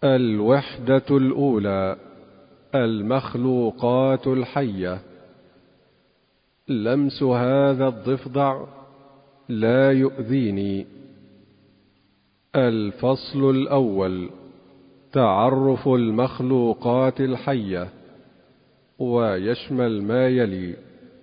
الوحدة الأولى: المخلوقات الحية. لمس هذا الضفدع لا يؤذيني. الفصل الأول: تعرف المخلوقات الحية، ويشمل ما يلي: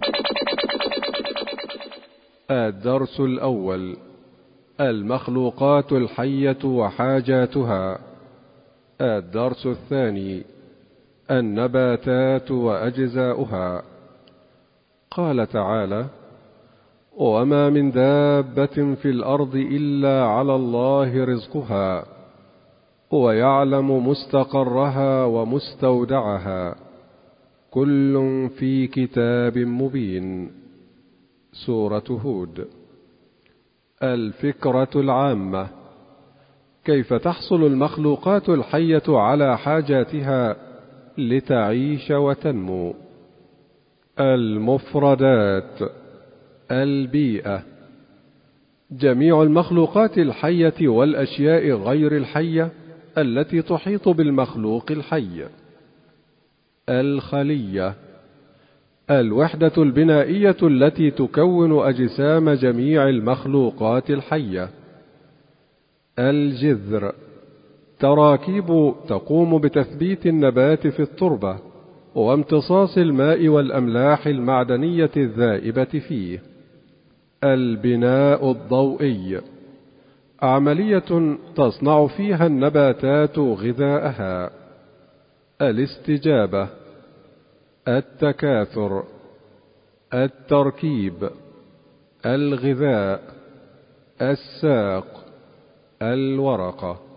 الدرس الأول: المخلوقات الحية وحاجاتها. الدرس الثاني: النباتات وأجزاؤها. قال تعالى: وما من دابة في الأرض إلا على الله رزقها ويعلم مستقرها ومستودعها كل في كتاب مبين. سورة هود. الفكرة العامة: كيف تحصل المخلوقات الحية على حاجاتها لتعيش وتنمو؟ المفردات: البيئة: جميع المخلوقات الحية والأشياء غير الحية التي تحيط بالمخلوق الحي. الخلية: الوحدة البنائية التي تكون أجسام جميع المخلوقات الحية. الجذر: تراكيب تقوم بتثبيت النبات في التربة وامتصاص الماء والأملاح المعدنية الذائبة فيه. البناء الضوئي: عملية تصنع فيها النباتات غذاءها. الاستجابة: التكاثر، التركيب، الغذاء، الساق، الورقة.